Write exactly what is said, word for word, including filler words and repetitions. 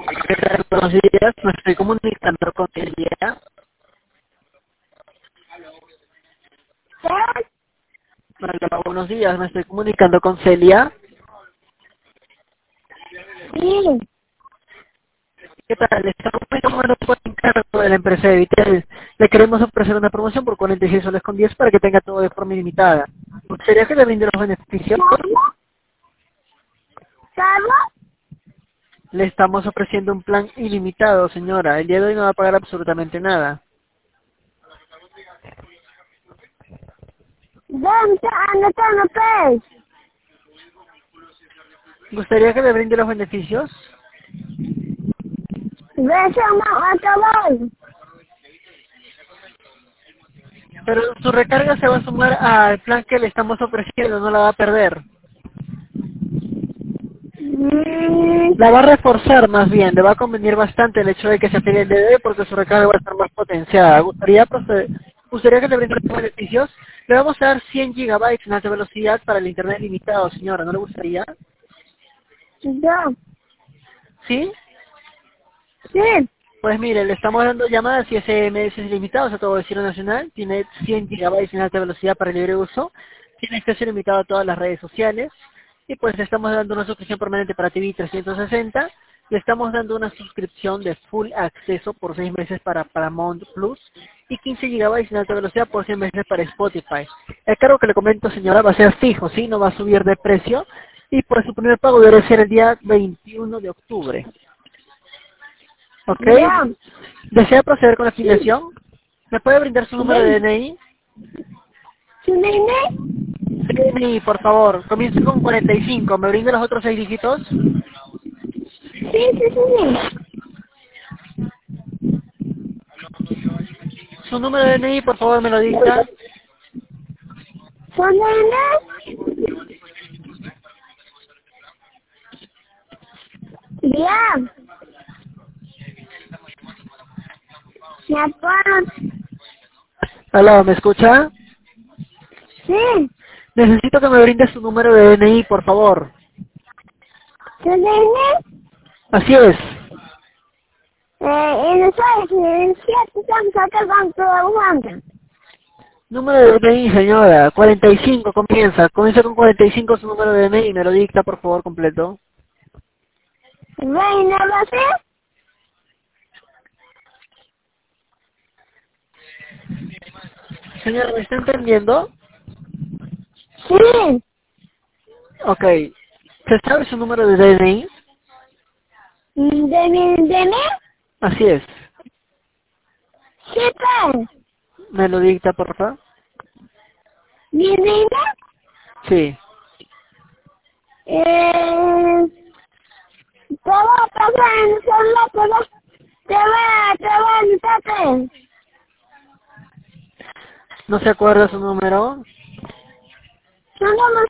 ¿Qué tal? Buenos días, me estoy comunicando con Celia. Hola, buenos días, me estoy comunicando con Celia. Sí, ¿Qué tal? Estamos tomando por encargo de la empresa de Vitel. Le queremos ofrecer una promoción por cuarenta y seis soles con diez para que tenga todo de forma ilimitada. ¿Gustaría que le brinde los beneficios? ¿cómo? ¿Cómo? Le estamos ofreciendo un plan ilimitado, señora. El día de hoy no va a pagar absolutamente nada. ¿Dónde está anotando, pues? ¿Gustaría que le brinde los beneficios? Besamos a todos. Pero su recarga se va a sumar al plan que le estamos ofreciendo, no la va a perder. Mm, La va a reforzar más bien, le va a convenir bastante el hecho de que se afile el D D porque su recarga va a estar más potenciada. ¿Gustaría, proceder- ¿Gustaría que le brinde los beneficios? Le vamos a dar cien gigabytes en alta velocidad para el internet limitado, señora, ¿no le gustaría? yo. ¿Sí? Sí. Pues mire, le estamos dando llamadas y S M S ilimitados a todo destino nacional, tiene cien gigabytes en alta velocidad para libre uso, tiene acceso ilimitado a todas las redes sociales, y pues le estamos dando una suscripción permanente para T V trescientos sesenta, le estamos dando una suscripción de full acceso por seis meses para Paramount Plus, y quince gigabytes en alta velocidad por cien meses para Spotify. El cargo que le comento, señora, va a ser fijo, ¿sí? No va a subir de precio, y pues su primer pago debe ser el día veintiuno de octubre. ¿Ok? Ya. ¿Desea proceder con la Sí. afiliación? ¿Me puede brindar su número de Ven. D N I? ¿Su nene? D N I, por favor. Comience con cuarenta y cinco. ¿Me brinda los otros seis dígitos? Sí, sí, sí, sí. Su número de D N I, por favor, me lo dicta. ¿Su nene? Ya. ¿Me acuerdo? Aló, ¿me escucha? Sí. Necesito que me brinde su número de D N I, por favor. ¿Su nene? Así es. Eh, en el seis, en el siete, estamos acá con todo el Número de D N I, señora. cuarenta y cinco comienza. Comienza con cuarenta y cinco su número de D N I. Me lo dicta, por favor, completo. ¿Ven a la fe? Señora, ¿me está entendiendo? Sí. Ok. ¿Se sabe su número de D N I? ¿De mi, de mí? Así es. Sí, pues. ¿Me lo dicta, por favor? ¿Mi niña? Sí. Eh, te va a pasar en el celular, te va, te va, te va a invitarte. ¿No se acuerda su número? No, no, no